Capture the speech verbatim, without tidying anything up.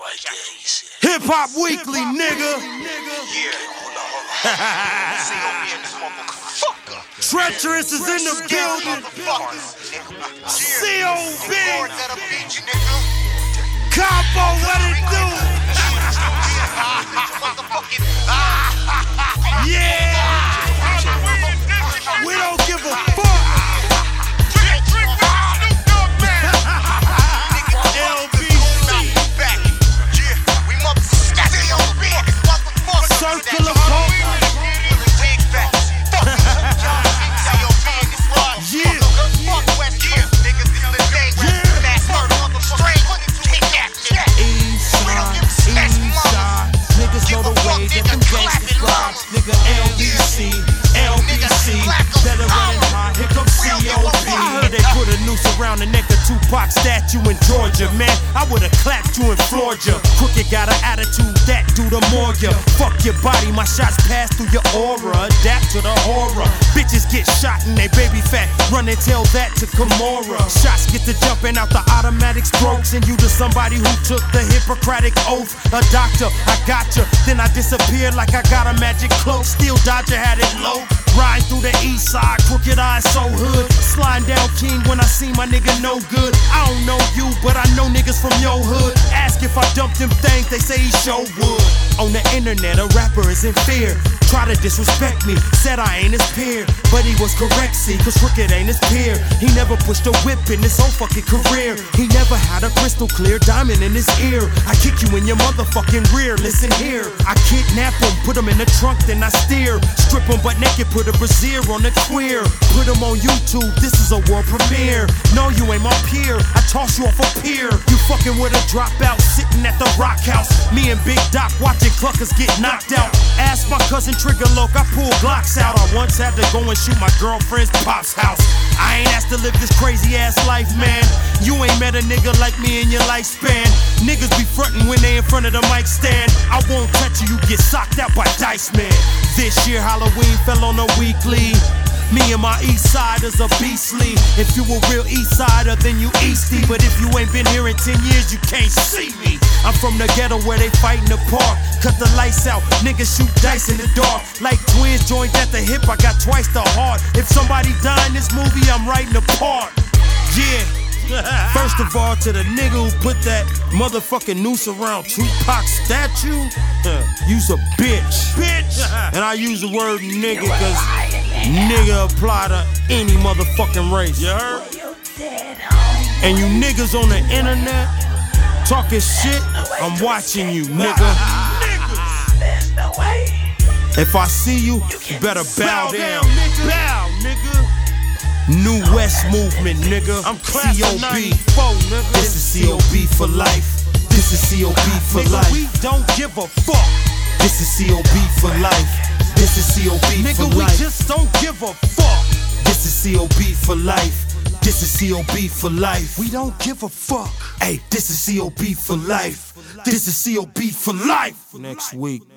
right there, he said. Hip Hop Weekly, nigga. Yeah, hold on, hold on. C O B in this motherfucker. Treacherous is in the building. C O B. Capo, what it do? Yeah. We don't give a fuck. L B C. Circle of hope. Nigga, L B C, L B C, better running high, here comes C O B. I heard they put a noose around the neck of Tupac statue in Georgia, man. I would've clapped you in Florida. Crooked got an attitude, that do the more ya. Fuck your body, my shots pass through your aura. Adapt to the horror. Bitches get shot and they baby fat. Run and tell that to Kimura. Shots get to jumping out the automatic strokes, and you to somebody who took the Hippocratic oath. A doctor, I gotcha. Then I disappeared like I got a magic cloak. Still Dodger had it low. Ride through the east side, crooked eyes so hood. Sliding down King when I see my nigga no good. I don't know you, but I know niggas from your hood. Ask if I dumped them things, they say he sure would. On the internet, a rapper is in fear. Try to disrespect me, said I ain't his peer. But he was correct, see, cause Crooked ain't his peer. He never pushed a whip in his whole fucking career. He never had a crystal clear diamond in his ear. I kick you in your motherfucking rear, listen here. I kidnap him, put him in the trunk, then I steer. Strip him butt naked, put a brassiere on the queer. Put him on YouTube, this is a world premiere. No, you ain't my peer, I toss you off a pier. You fucking with a dropout, sitting at the Rock House. Me and Big Doc watching cluckers get knocked out. Ask my cousin Trigger Loke, I pull Glocks out. I once had to go and shoot my girlfriend's pop's house. I ain't asked to live this crazy ass life, man. You ain't met a nigga like me in your lifespan. Niggas be frontin' when they in front of the mic stand. I won't touch you, you get socked out by Dice Man. This year Halloween fell on a weekly. Me and my east siders are beastly. If you a real east sider, then you easty. But if you ain't been here in ten years, you can't see me. I'm from the ghetto where they fight in the park. Cut the lights out, niggas shoot dice in the dark. Like twins joined at the hip, I got twice the heart. If somebody die in this movie, I'm writing a part. Yeah. First of all, to the nigga who put that motherfucking noose around Tupac's statue, you's a bitch. Bitch. And I use the word nigga cause nigga apply to any motherfucking race. You heard? And you niggas on the internet talking shit, I'm watching you, nigga. If I see you, you better bow down. Bow, nigga. New West movement, nigga. I'm C O B. This is C O B for life. This is C O B for nigga, life. We don't give a fuck. This is C O B for life. This is C O B nigga, for life. Nigga, we just don't give a fuck. This is C O B for life. This is C O B for life. We don't give a fuck. Hey, this is C O B for life. This is C O B for life. Next week.